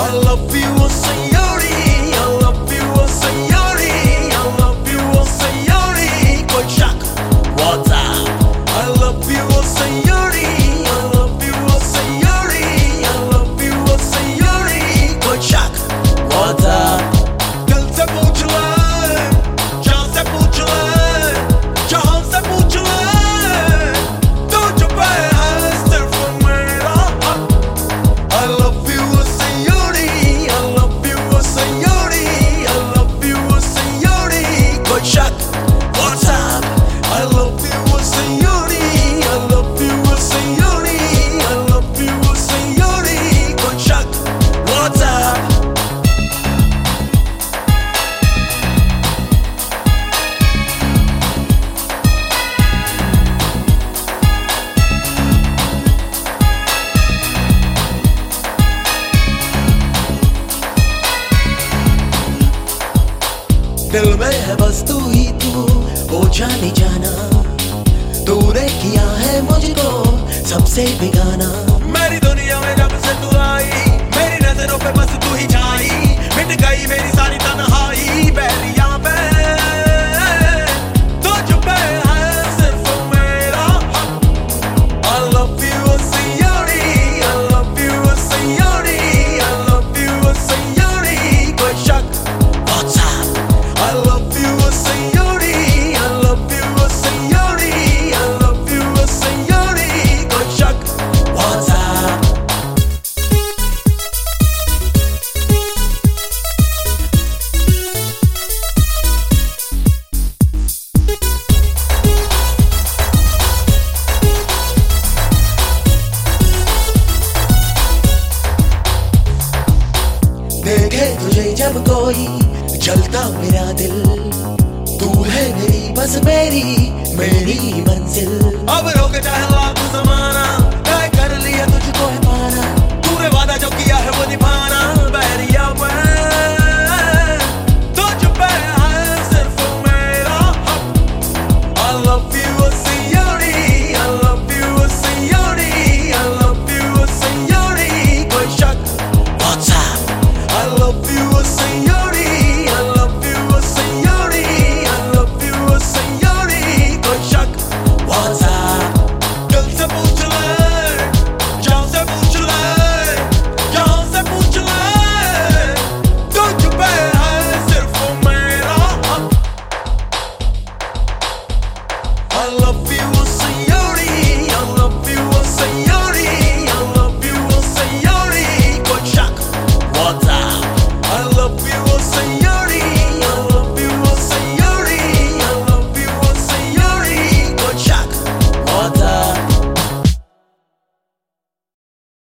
I love you, oh sayori, I love you, oh sayori, I love you, oh sayori, कोई शक WhatsApp. I love you, oh sayori, I love you, oh sayori, I love you, oh sayori, कोई शक WhatsApp. दिल से पूछ ले, जान से पूछ ले, जहां से पूछ ले, तुझ पे है सिर्फ मेरा हक. I love you, oh sayori, I love you, oh sayori, I love you, oh sayori, कोई शक WhatsApp. I love you, oh sayori, I love you, oh sayori, I love you, oh sayori, कोई शक WhatsApp. दिल में है बस तू ही तू, ओ जाने जाना. तूने किया है मुझको सबसे बेगाना. मेरी दुनिया में जब से तू आई, मेरी नजरों पे बस तू ही छाई. मिट गई मेरी सारी तन्हाई, बैरिया पे तुझ पे है सिर्फ मेरा हक. I love you, oh sayori, I love you, oh sayori, I love you, oh sayori, कोई शक WhatsApp. I love you, oh sayori, I love you, oh sayori, I love you, oh sayori, कोई शक WhatsApp. देखे तुझे जब कोई जलता मेरा दिल, तू है मेरी बस मेरी मंजिल. अब रोक चाहे लाखों ज़माना, तय कर लिया तुझको है पाना. तूने वादा जो किया है वो निभाना. बहरिया पे तुझ पे है सिर्फ मेरा हक. I love you, oh sayori, I love you, oh sayori, I love you, oh sayori, कोई शक WhatsApp. I love you, oh sayori, I love you, oh sayori, I love you, oh sayori, कोई शक WhatsApp. दिल से पूछ ले, जान से पूछ ले, जहां से पूछ ले, तुझ पे है सिर्फ मेरा हक. I love